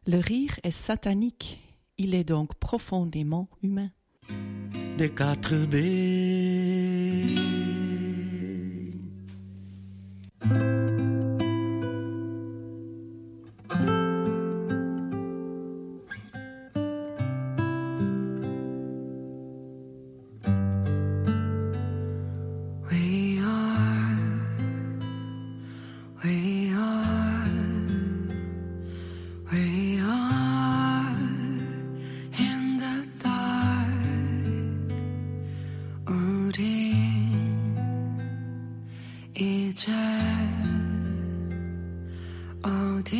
Le rire est satanique, il est donc profondément humain. Des 4B. 이제 어디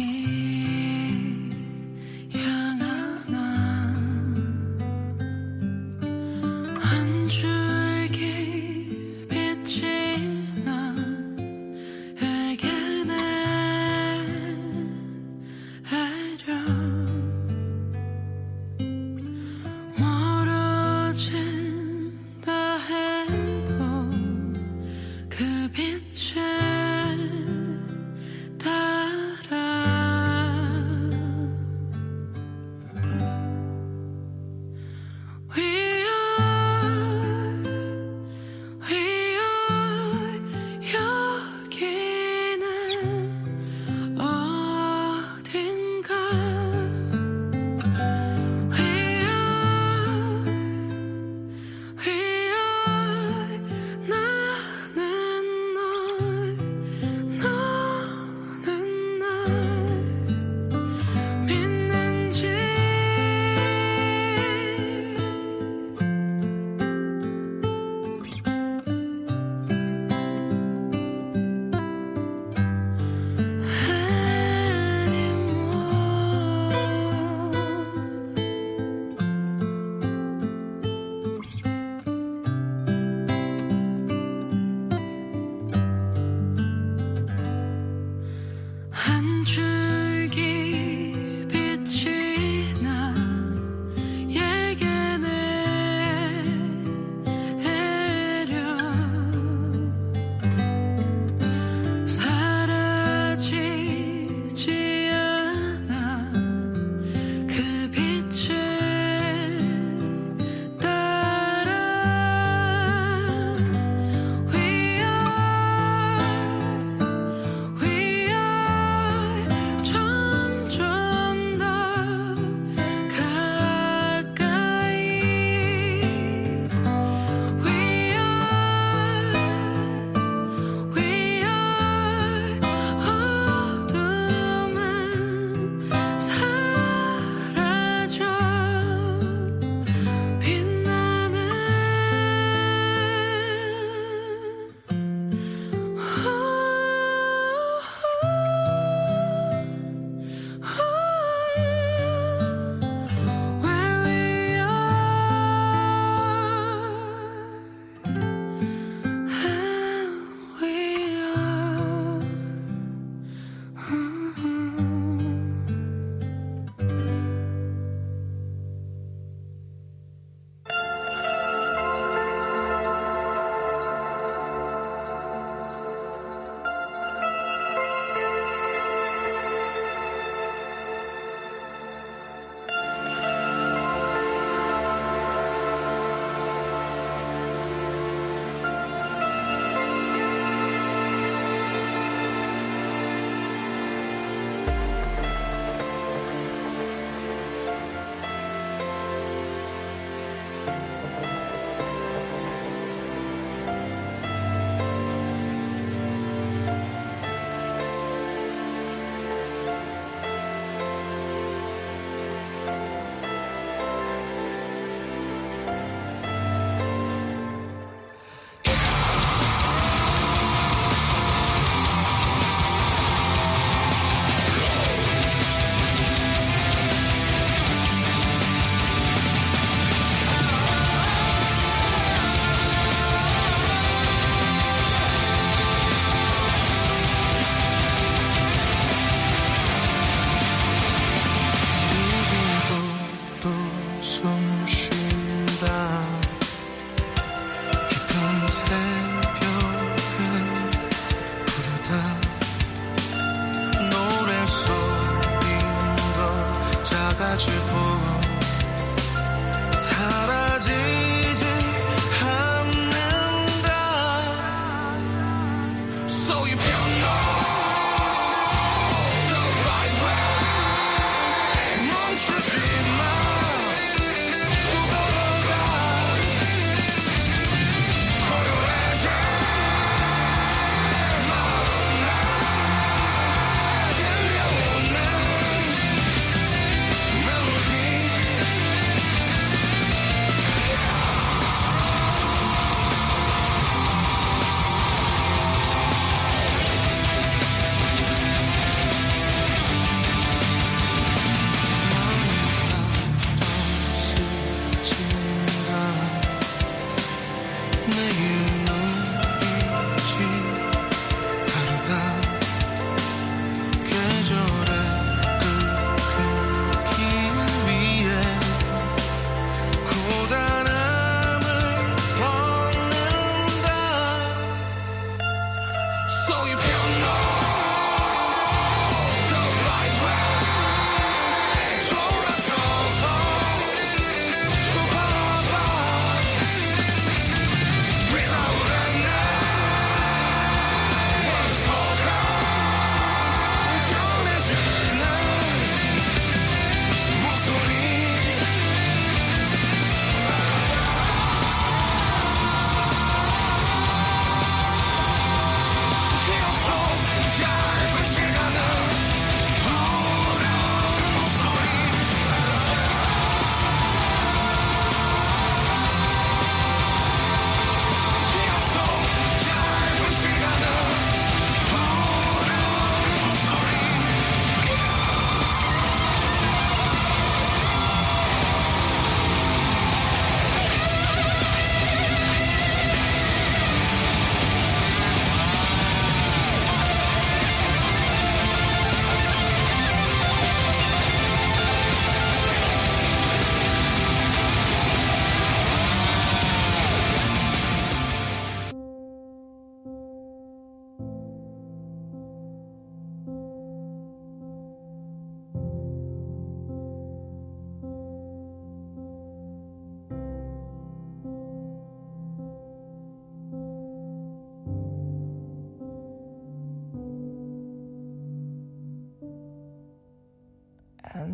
향하나 한 줄기 빛이 나에게 내려 멀어진다 해도 그 빛에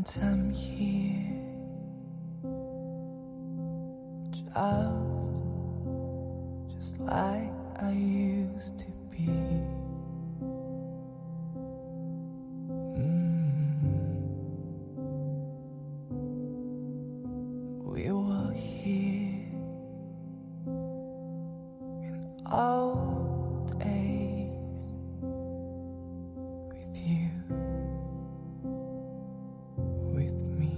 And I'm here just like I used to be. We were here in old days with you, with me.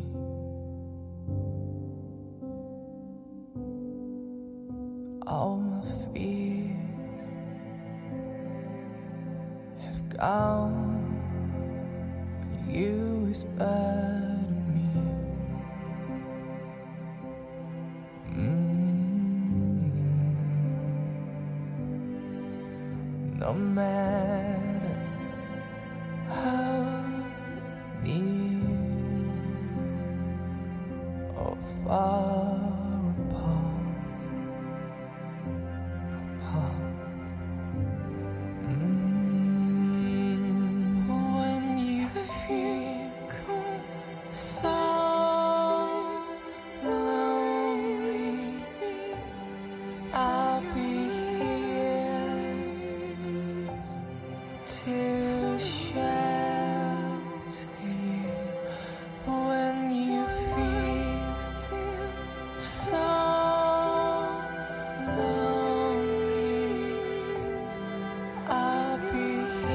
All my fears have gone when you whispered to me. No matter how near or far apart. When you feel so lonely, I'll be here to shelter you. When you feel still so lonely, I'll be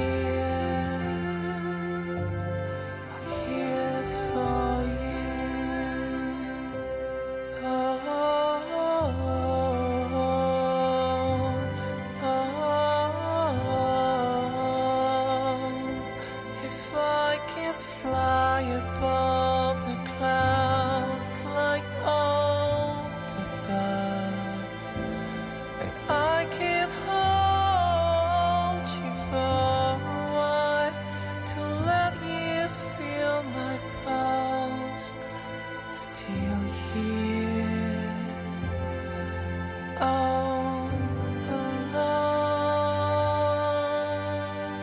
here for you. If I can't fly above the clouds like all the birds, and I can't hold you for a while to let you feel my pulse, still here, all alone.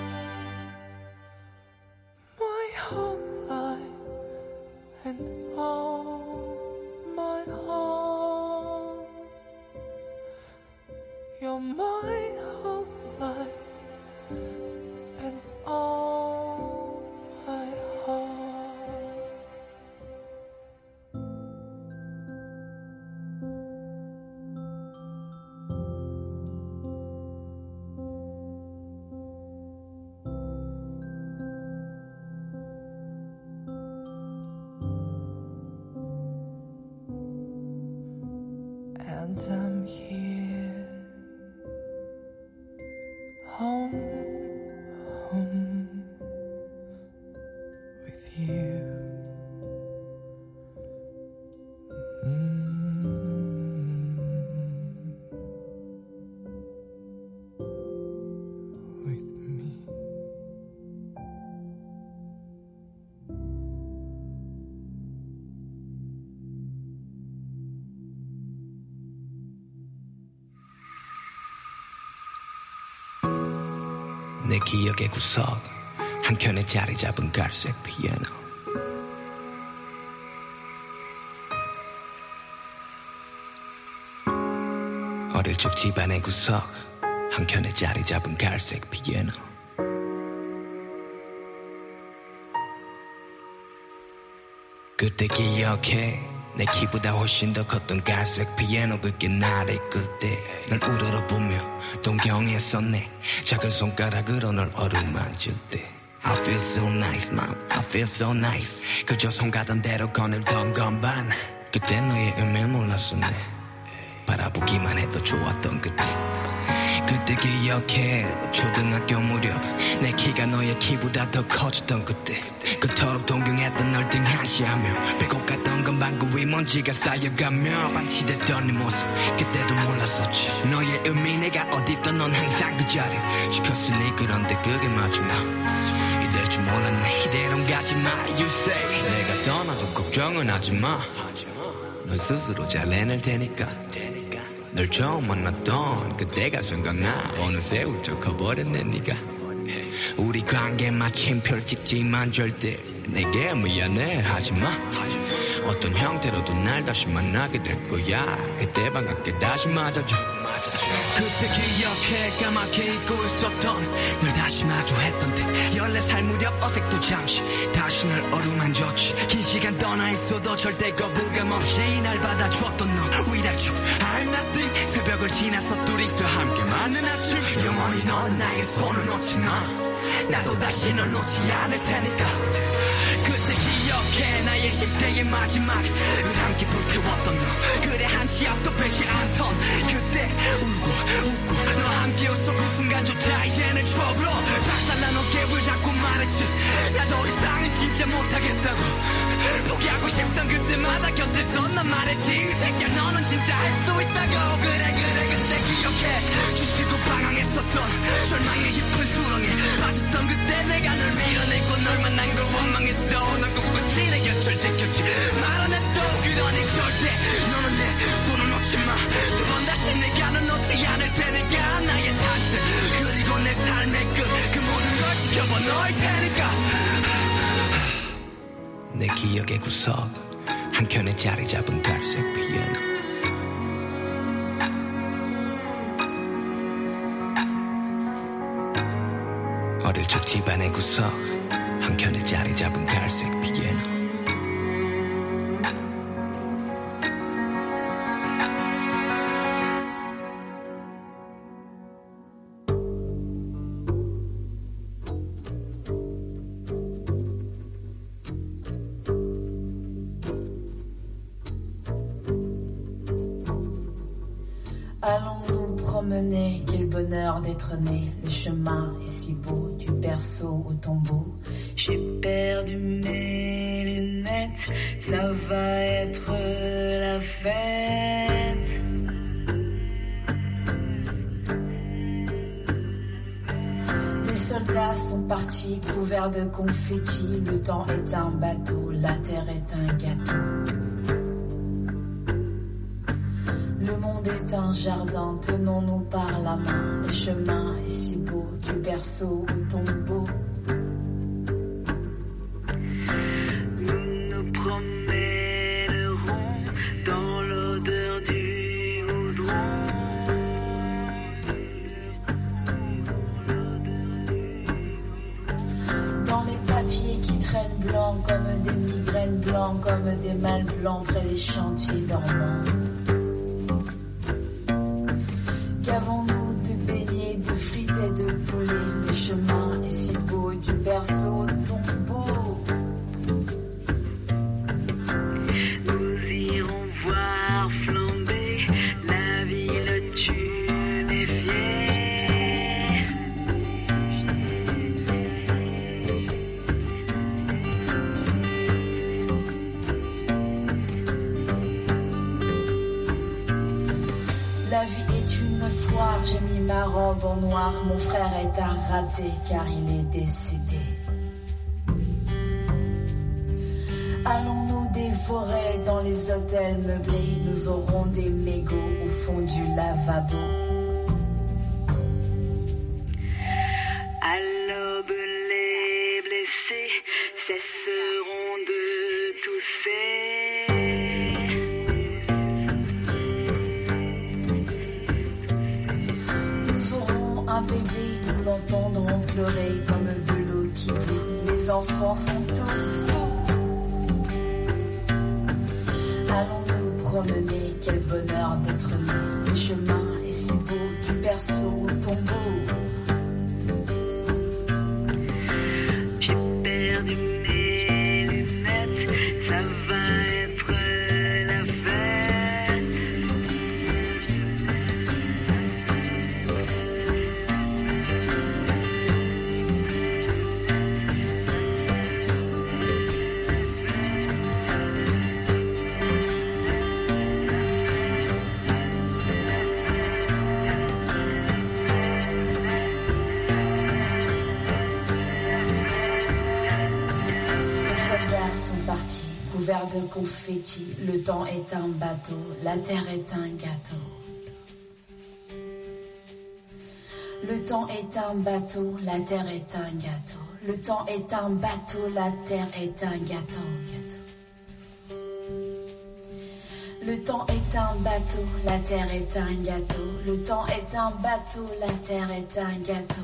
My whole life and all my heart, you're my whole life and all my heart. And I'm here, home with you. With me. 내 기억의 구석 한켠에 자리 잡은 갈색 피아노. 어릴 적 집안의 구석 한켠에 자리 잡은 갈색 피아노. 그때 기억해 내 키보다 훨씬 더 컸던 갈색 피아노 그게 나를 이끌 때 널 우러러보며 동경했었네. 작은 손가락으로 널 어루만질 때 I feel so nice mom I feel so nice. 그저 손 가던 대로 거닐던 건반 그때 너의 의미를 몰랐었네. 바라보기만 해도 좋았던 그때. 그때 기억해 초등학교 무렵 내 키가 너의 키보다 더 커졌던 그때. 그토록 동경했던 널 등한시하며 배고 갔던 건 방구 위 먼지가 쌓여가며 방치됐던 네 모습 그때도 몰랐었지. 너의 의미 내가 어딨던 넌 항상 그 자리 지켰으니. 그런데 그게 마지막 이럴 줄 몰랐네. 이대로 가지마 you say. 내가 떠나도 걱정은 하지마. 넌 스스로 잘 해낼 테니까. 널 처음 만났던 그때가 생각나. 어느새 훌쩍 커버렸네 네가. 우리 관계 마침표를 찍지만 절대 내게 미안해 하지마 어떤 형태로도 날 다시 만나게 될 거야 그때 반갑게 다시 맞아줘 그때 기억해 까맣게 잊고 있었던 널 다시 마주했던 때 14살 무렵 어색도 잠시 다시 날 어루만졌지 긴 시간 떠나 있어도 절대 거부감 없이 날 받아줬던 너 Without you I'm nothing 새벽을 지나서 둘이서 함께 맞는 아침 영원히 넌 나의 손을 놓지 마 나도 다시 널 놓지 않을 테니까 그때 기억해 나의 10대의 마지막을 함께 불태웠던 너 그래 한치 앞도 빼지 않던 그때 울고 웃고 너와 함께 웃어 그 순간조차 이제는 추억으로 박살난 어깨를 잡고 말했지 나도 이상은 진짜 못하겠다고 포기하고 싶던 그때마다 곁에서 난 말했지 이 새끼야 너는 진짜 할 수 있다고 그래 그때 기억해 지치고 방황했었던 절망의 깊은 수렁에 빠졌던 그때 내가 널 밀어내고 널 만난 걸 원망했던 넌 꿋꿋이 내 곁을 지켰지 말아냈도 그러니 절대 너는 내 손을 놓지 마 두 번 다시 내가 널 놓지 않을 테니까 나의 탄생 그리고 내 삶의 끝 그 모든 걸 지켜봐 너일 테니까 내 기억의 구석 한켠에 자리 잡은 갈색 피아노 어릴 적 집안의 구석 한켠에 자리 잡은 갈색 피아노 Allons nous promener, quel bonheur d'être né. Le chemin est si beau, du berceau au tombeau. J'ai perdu mes lunettes, ça va être la fête. Les soldats sont partis couverts de confettis. Le temps est un bateau, la terre est un gâteau. Le monde est un jardin, tenons-nous par la main. Le chemin est si beau, du berceau au tombeau. Nous nous promènerons dans l'odeur du goudron. Dans les papiers qui traînent blancs comme des migraines, blancs comme des mâles blancs près des chantiers dormants. Qu'avons-nous de beignets, de frites et de poulet? Le chemin est si beau, du berceau au tombeau. Nous irons voir flamber la ville tuméfiée. La vie est une foire, j'ai mis ma robe en noir. Mon frère est un raté car il est décédé. Allons-nous dévorer dans les hôtels meublés? Nous aurons des mégots au fond du lavabo. À l'aube, les blessés cesseront de tousser. Un bébé, nous l'entendrons pleurer comme de l'eau qui bout. Les enfants sont tous fous. Allons nous promener, quel bonheur d'être né. Le chemin est si beau, du berceau au tombeau. J'ai perdu mes lunettes, ça va être la fête. Couverts de confettis, le temps est un bateau, la terre est un gâteau. Le temps est un bateau, la terre est un gâteau. le temps est un bateau, la terre est un gâteau. Le temps est un bateau, la terre est un gâteau. Le temps est un bateau, la terre est un gâteau.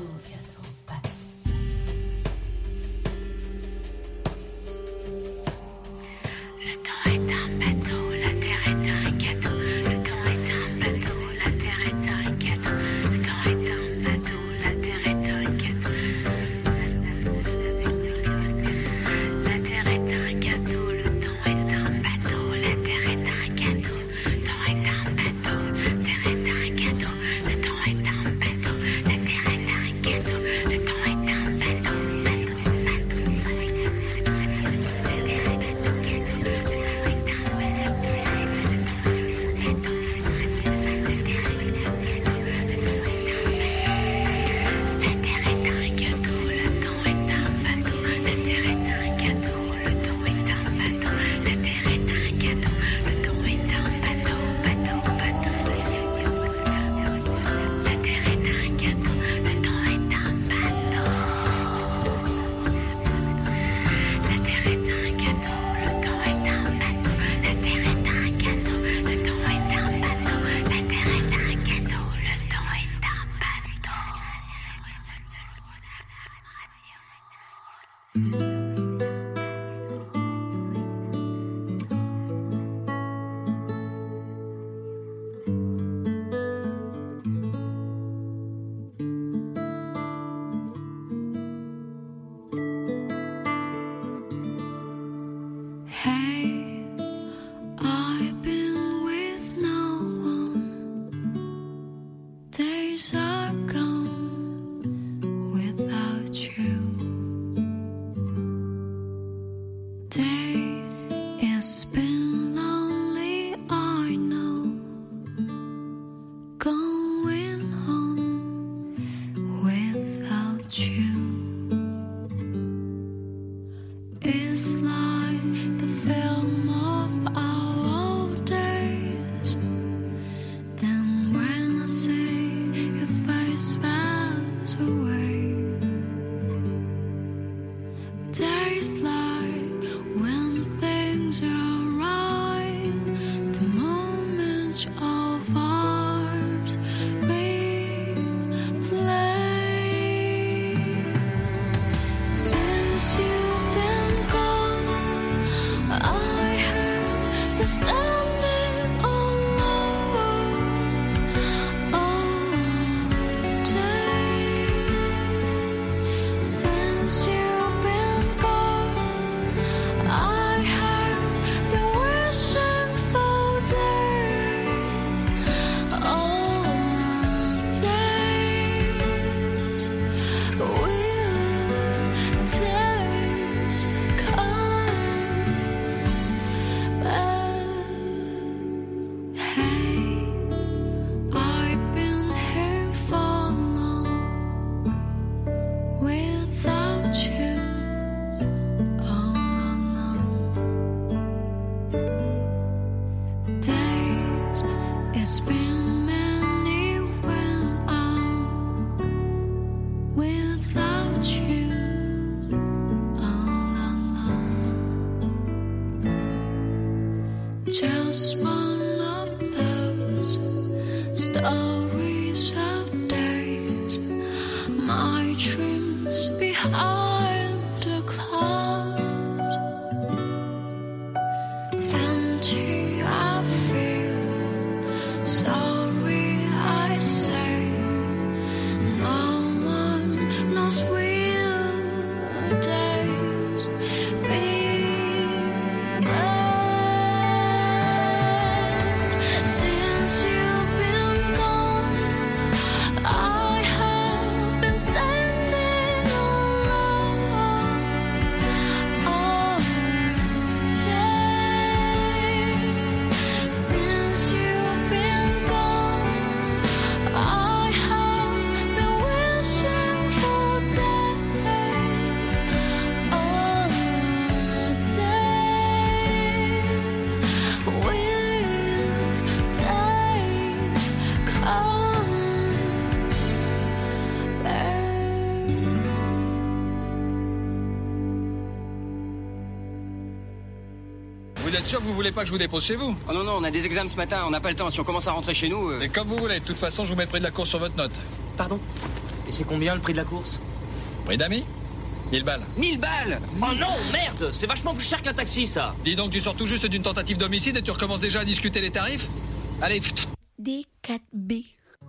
Vous êtes sûr que vous voulez pas que je vous dépose chez vous? Oh non, non, on a des examens ce matin, on n'a pas le temps. Si on commence à rentrer chez nous... C'est comme vous voulez. De toute façon, je vous mets le prix de la course sur votre note. Pardon? Et c'est combien le prix de la course? Prix d'amis? 1000 balles. 1000 balles? Oh non, merde! C'est vachement plus cher qu'un taxi, ça. Dis donc, tu sors tout juste d'une tentative d'homicide et tu recommences déjà à discuter les tarifs? Allez. D4B.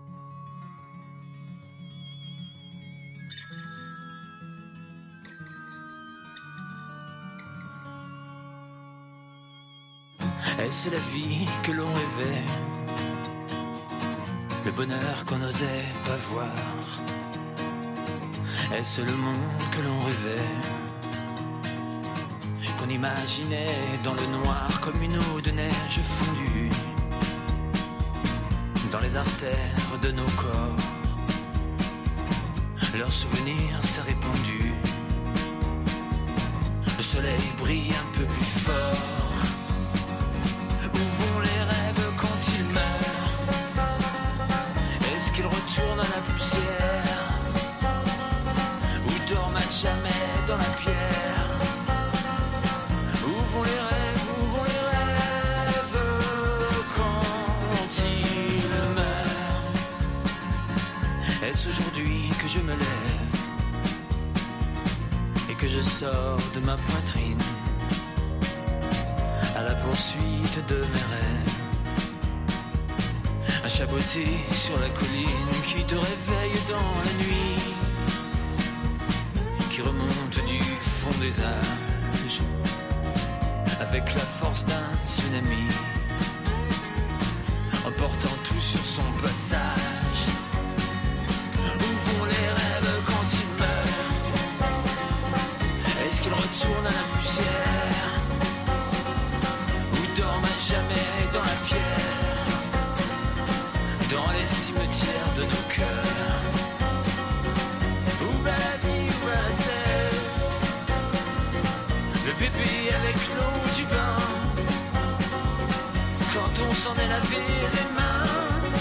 Est-ce la vie que l'on rêvait? Le bonheur qu'on n'osait pas voir? Est-ce le monde que l'on rêvait? Qu'on imaginait dans le noir comme une eau de neige fondue dans les artères de nos corps? Leur souvenir s'est répandu. Le soleil brille un peu plus fort. Où vont les rêves quand ils meurent? Est-ce qu'ils retournent à la poussière? Ou dorment à jamais dans la pierre? Où vont les rêves? Où vont les rêves quand ils meurent? Est-ce aujourd'hui que je me lève et que je sors de ma poitrine à la poursuite de mes rêves? Un chaboté sur la colline qui te réveille dans la nuit, qui remonte du fond des âges avec la force d'un tsunami, emportant tout sur son passage. Où vont les rêves quand ils meurent? Est-ce qu'ils retournent à la poussière? Jamais dans la pierre, dans les cimetières de nos cœurs. Où va la vie, où va la sève? Le bébé avec l'eau du bain, quand on s'en est lavé les mains.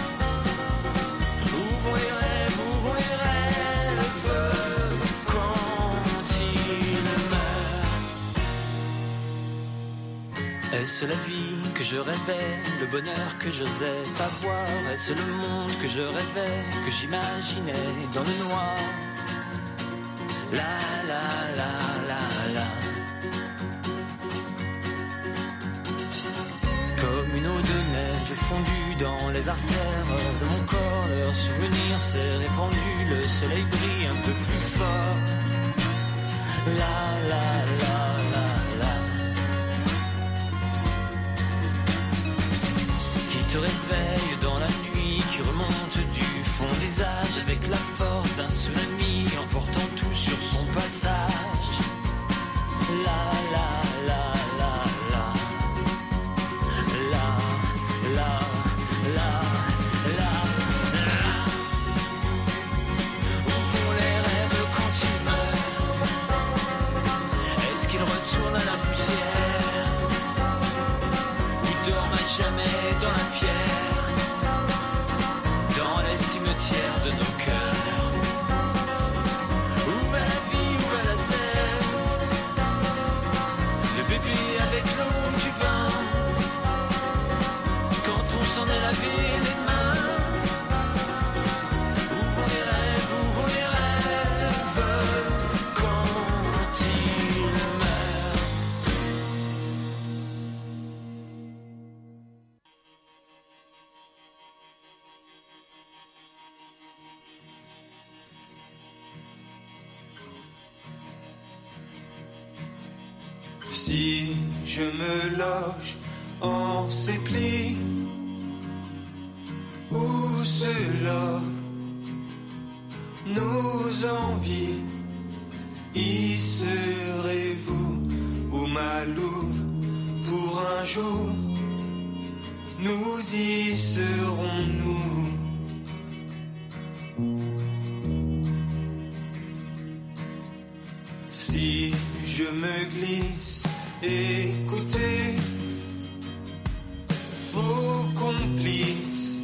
Où vont les rêves, où vont les rêves quand ils meurent? Est-ce la vie que je rêvais, le bonheur que j'osais pas voir? Est-ce le monde que je rêvais, que j'imaginais dans le noir? La la la la la. Comme une eau de neige fondue dans les artères de mon corps, leur souvenir s'est répandu, le soleil brille un peu plus fort. La la la la la. Se réveille dans la nuit, qui remonte du fond des âges avec la force d'un tsunami, emportant tout sur son passage. La la la la la. La la la la la. Où vont les rêves quand ils meurent? Est-ce qu'ils retournent à la poussière? Ou dorment à jamais dans la pierre, dans les cimetières de nos cœurs? Où va la vie, où va la sève? Le bébé avec l'eau du bain, quand on s'en est lavé les mains. Où vont les rêves, où vont les rêves quand ils meurent? Si je me loge en ces plis, où se logent nos envies, y serez-vous ou ma louve pour un jour? Nous y serons-nous? Si je me glisse, écoutez vos complices,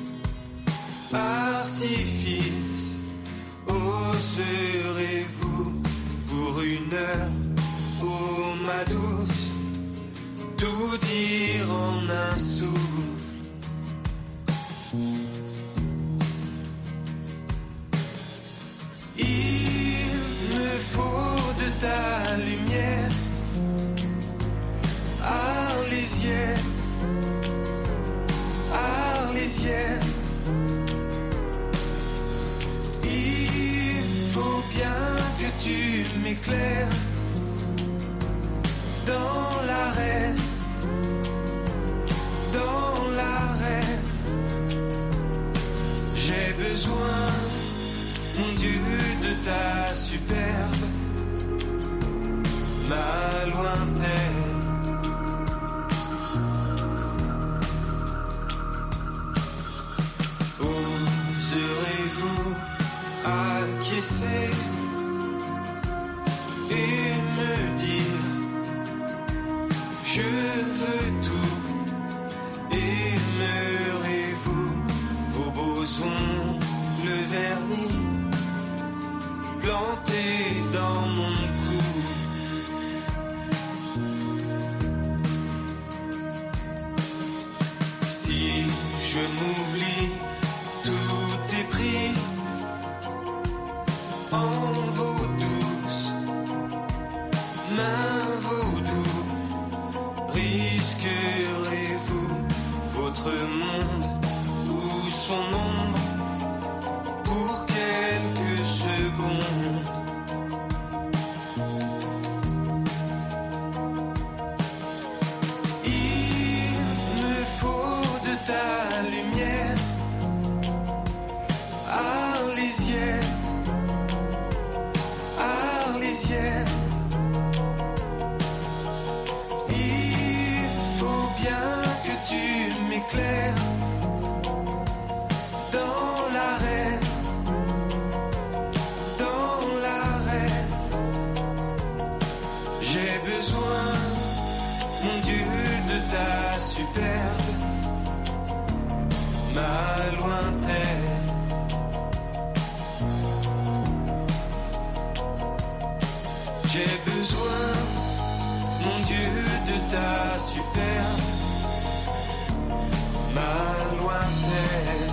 artifices, oserez-vous pour une heure, oh ma douce, tout tout dire en un souffle. Il me faut de ta lumière, arlésienne, arlésienne. Il faut bien que tu m'éclaires dans l'arène, dans l'arène. J'ai besoin, mon Dieu, de ta superbe, ma lointaine. Oserez-vous acquiescer et me dire je veux tout? Aimerez-vous vos beaux ongles vernis plantés dans mon cou? Si je m'oublie, tout est pris en vos douces mains vaudou. Risquerez-vous votre monde ou son ombre pour quelques secondes? Il me faut de ta lumière, arlésienne, arlésienne. Il faut bien que tu m'éclaires dans l'arène, dans l'arène. J'ai besoin, mon Dieu, de ta superbe, ma lointaine. J'ai besoin, mon Dieu, de ta superbe, ma lointaine.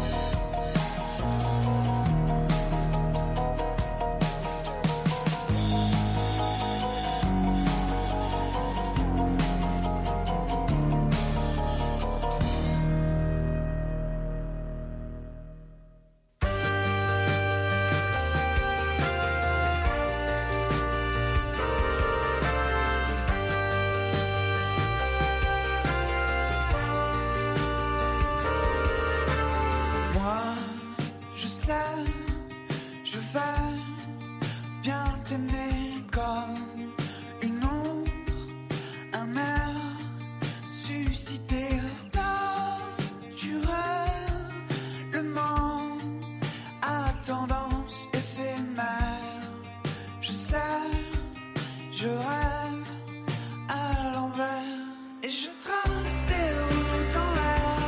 Moi, je sais, je vais bien t'aimer comme une ombre, un air suscité naturellement à tendance éphémère. Je sais, je rêve à l'envers et je trace des routes en l'air.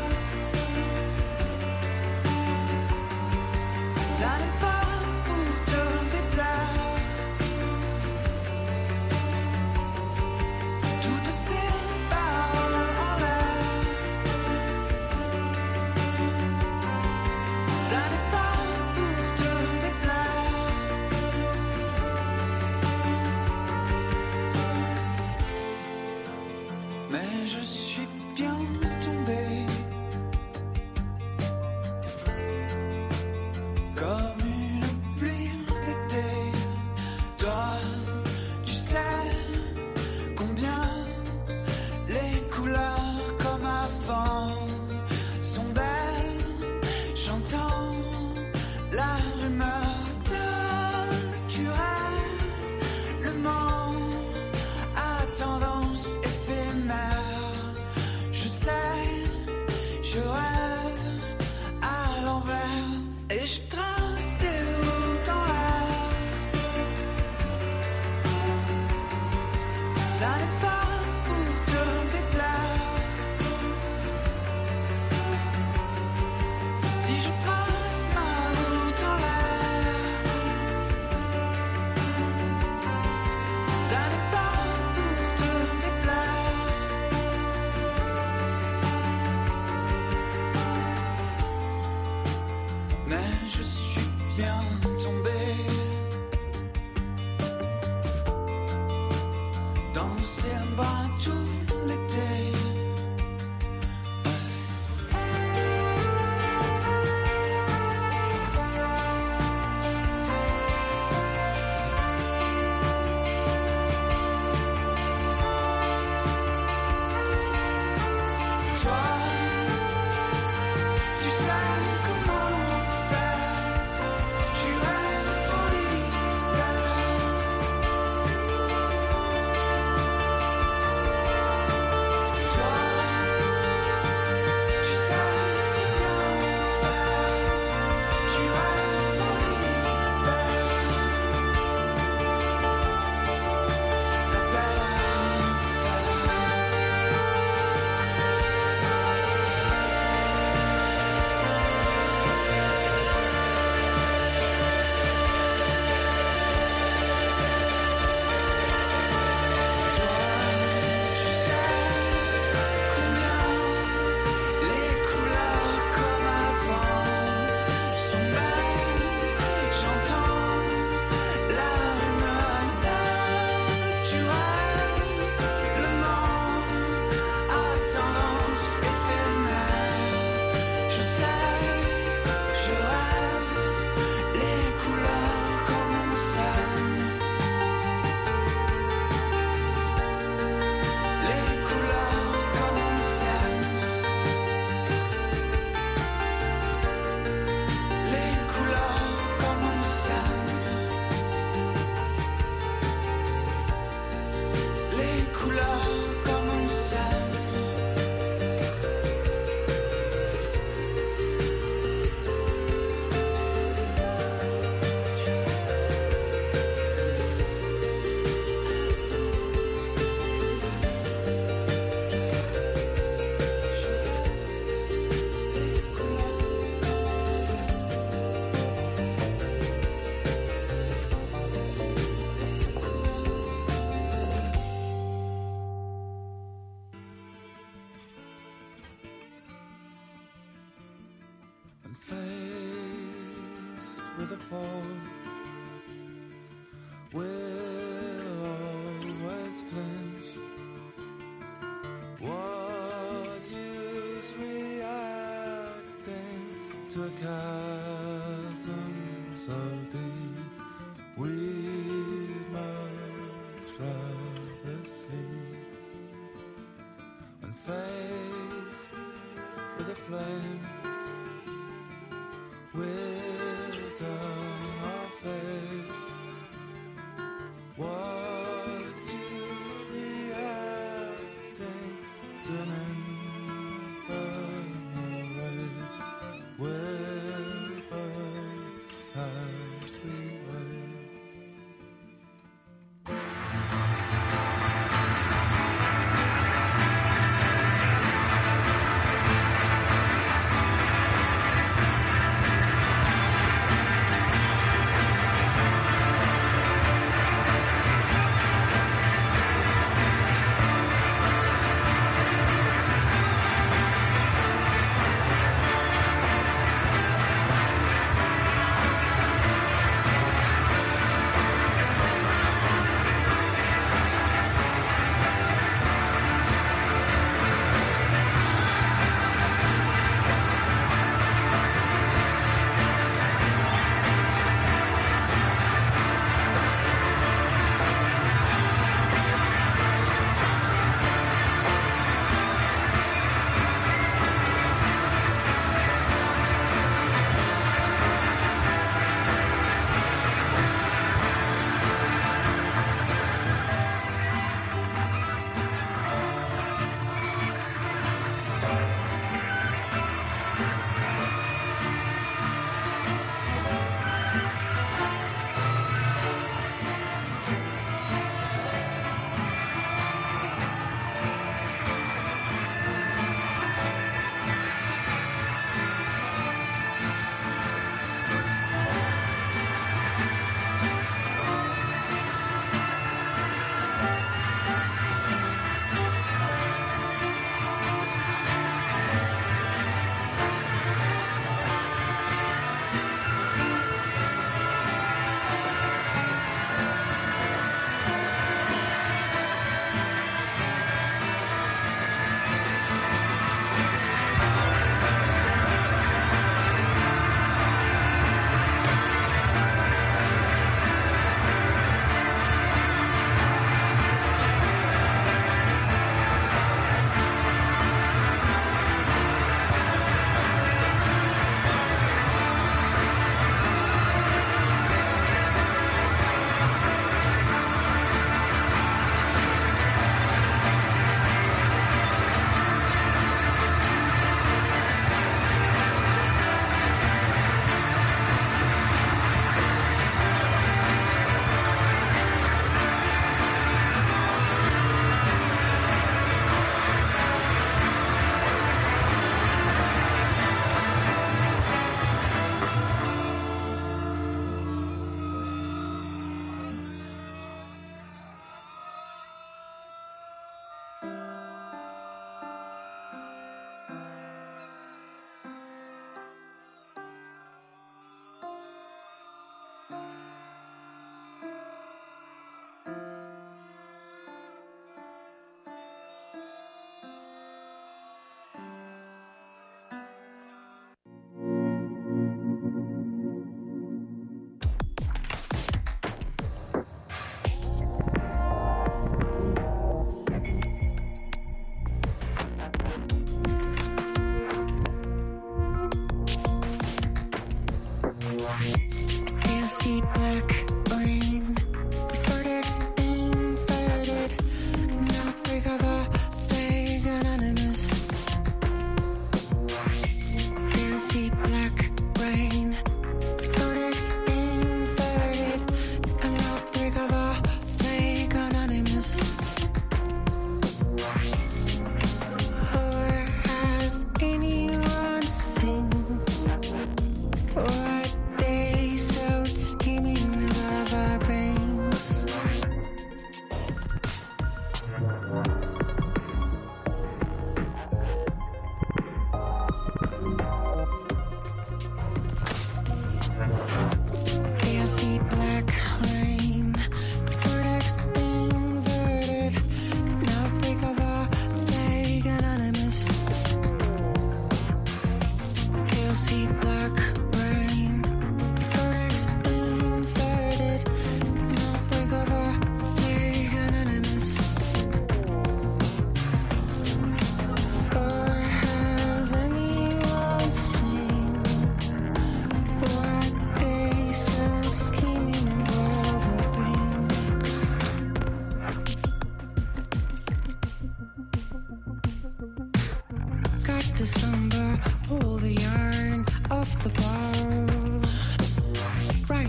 Ça n'est pas pour te déplaire. Toutes ces paroles en l'air. Ça n'est pas pour te déplaire. Mais je suis bien tombé comme une pluie d'été. Toi, tu sais combien les couleurs comme avant sont belles. J'entends la rumeur naturellement à tendance éphémère. Je sais, je rêve à l'envers et je trace des routes en l'air. Ça n'est pas pour te déplaire. Si je trace ma route en l'air, ça n'est pas pour te déplaire. with a fall. We'll always flinch. What use reacting to a chasm so deep? We must rather sleep. When faced with a flame, we'll turn our face. What use reacting to an infernal rage? We'll burn as we wait.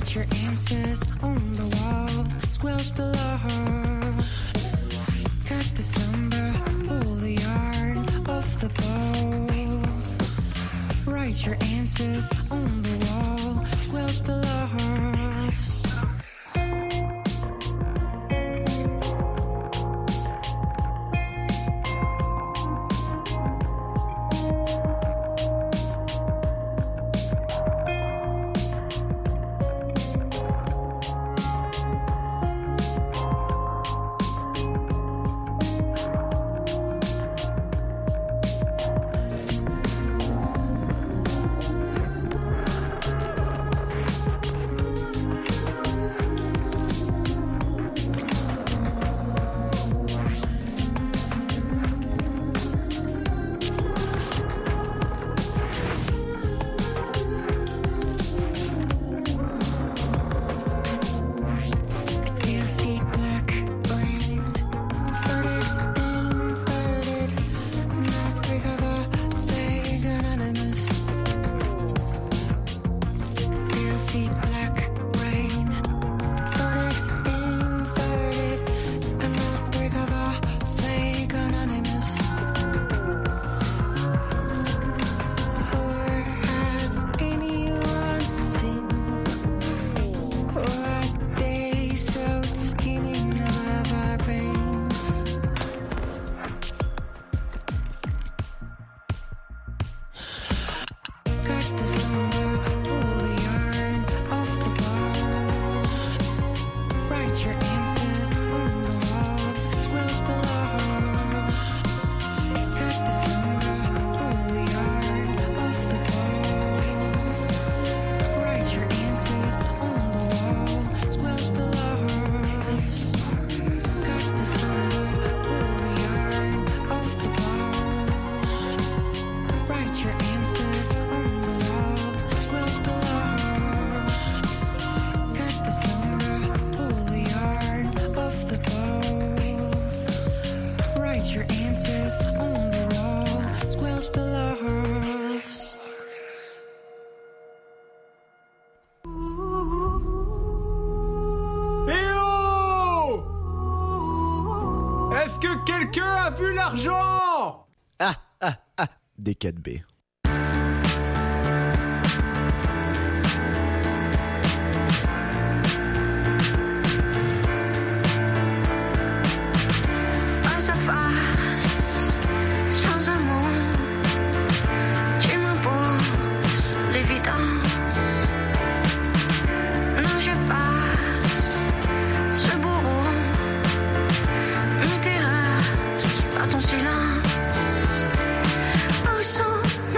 Write your answers on the walls, squelch the love. Cut the slumber, pull the yarn off the bow. Write your answers on the wall, squelch the love. Des 4B. Face à face, sans un mot, tu m'imposes l'évidence. Non, je passe ce bourreau, me terrasse par ton silence. Sans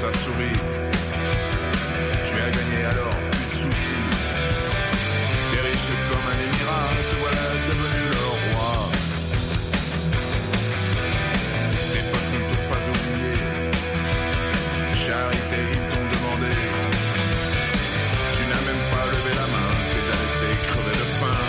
t'a souri. Tu as gagné alors, plus de soucis. T'es riche comme un émirat, te voilà devenu le roi. Tes potes ne t'ont pas oublié. Charité, ils t'ont demandé. Tu n'as même pas levé la main, tu les as laissés crever de faim.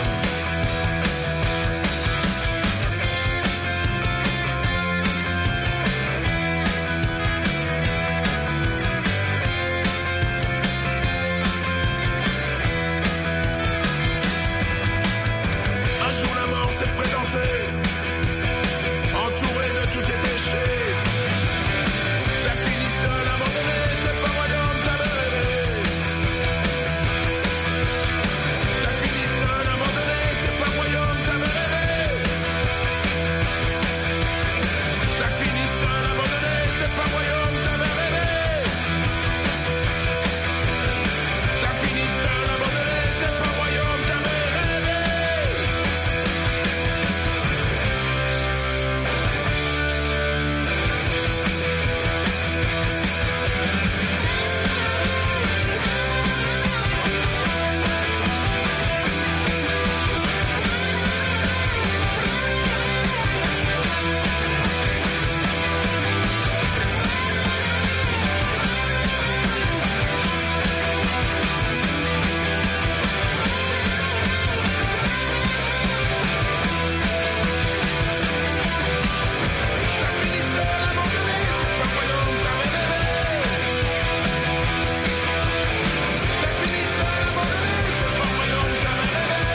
Un jour la mort s'est présentée, entourée de tous tes péchés. T'as fini seul abandonné, c'est pas royaume, t'avais rêvé. T'as fini seul abandonné, c'est pas royaume, t'avais rêvé. T'as fini seul abandonné, c'est pas royaume, t'avais rêvé. T'as fini seul abandonné, c'est pas royaume, t'avais rêvé. T'as fini seul abandonné, c'est pas royaume, t'avais rêvé. T'as fini seul abandonné, c'est pas royaume, t'avais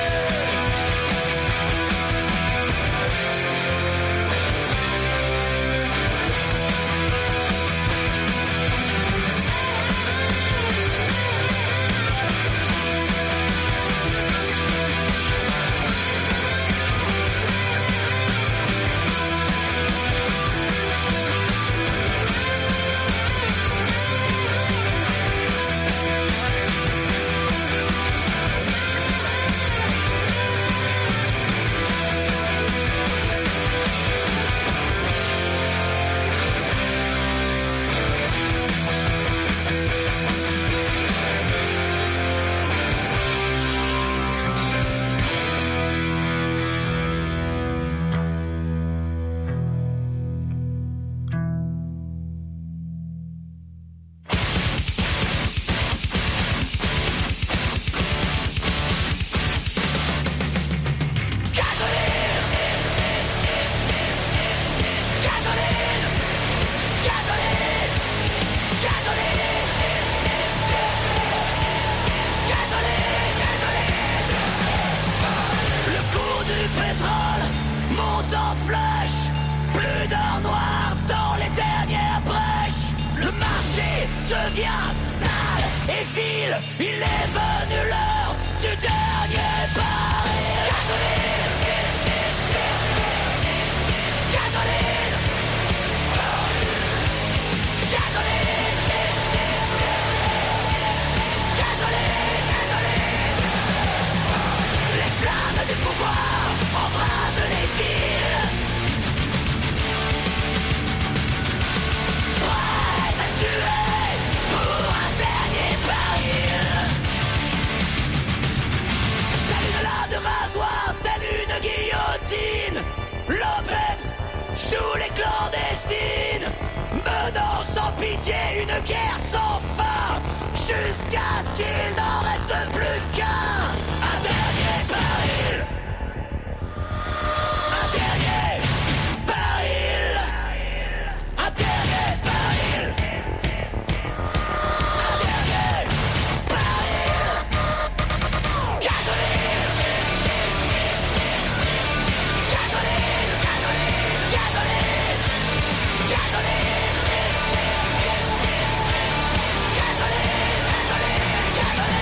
Le cours du pétrole monte en flèche. Plus d'or noir dans les dernières brèches. Le marché devient sale et vil. Il est venu l'heure du dernier baril. Gasoline, gasoline, gasoline, gasoline. Les flammes du pouvoir embrasent les villes. Prête à tuer pour un dernier baril. Telle une lame de rasoir, telle une guillotine. L'OPEP joue les clandestines, menant sans pitié une guerre sans fin, jusqu'à ce qu'il n'en reste plus qu'un. Un dernier baril. Un dernier baril. Un dernier baril. Un dernier baril. Gasoline. Gasoline. Gasoline. Gasoline. Gasoline. Gasoline.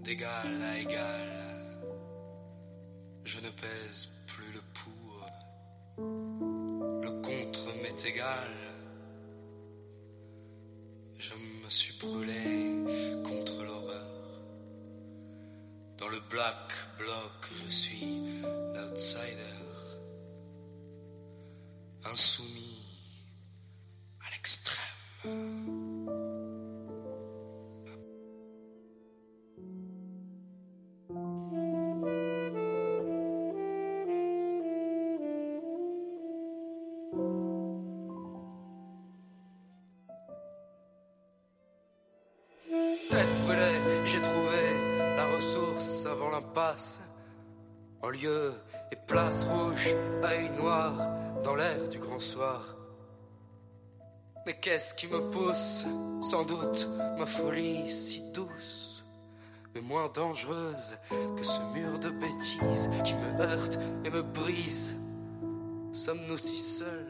d'égal à égal. Je ne pèse plus le pour, le contre m'est égal. Je me suis brûlé contre l'horreur. Dans le black bloc, je suis l'outsider, insoumis à l'extrême. En lieu et place rouge, œil noir, dans l'air du grand soir. Mais qu'est-ce qui me pousse? Sans doute ma folie si douce, mais moins dangereuse que ce mur de bêtises qui me heurte et me brise. Sommes-nous si seuls?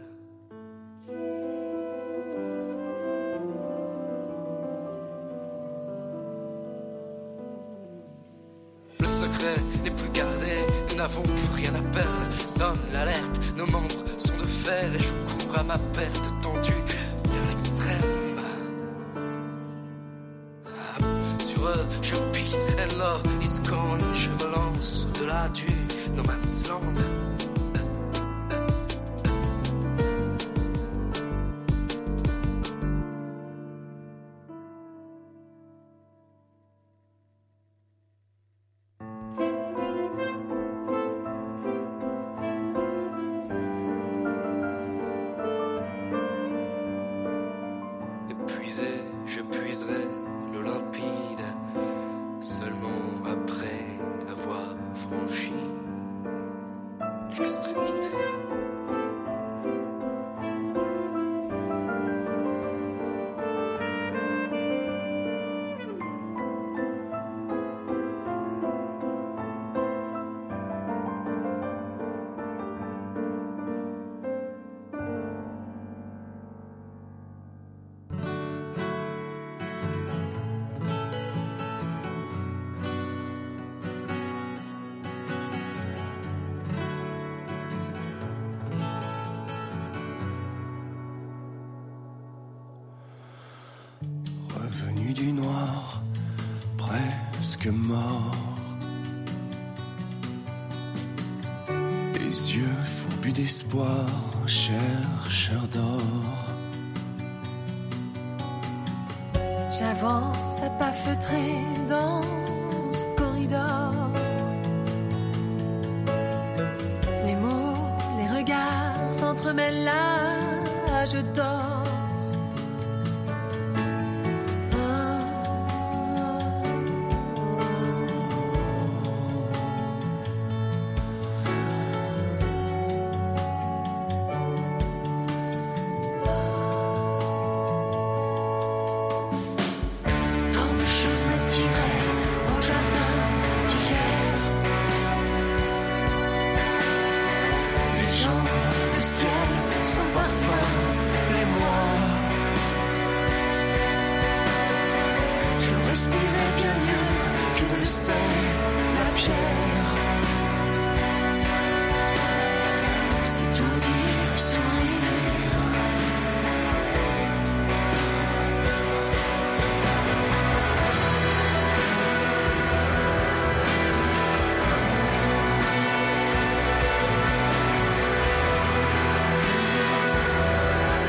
N'est plus gardé, nous n'avons plus rien à perdre. Sonne l'alerte, nos membres sont de fer et je cours à ma perte, tendu vers l'extrême. Sur eux, je pisse and love is gone. Je me lance au-delà du no man's land. Je puiserai l'eau limpide seulement après avoir franchi l'extrémité. Revenu du noir, presque mort. Les yeux fourbus d'espoir, chercheurs d'or. J'avance à pas feutrés dans ce corridor. Les mots, les regards s'entremêlent là, je dors. Respirer bien mieux que de le faire.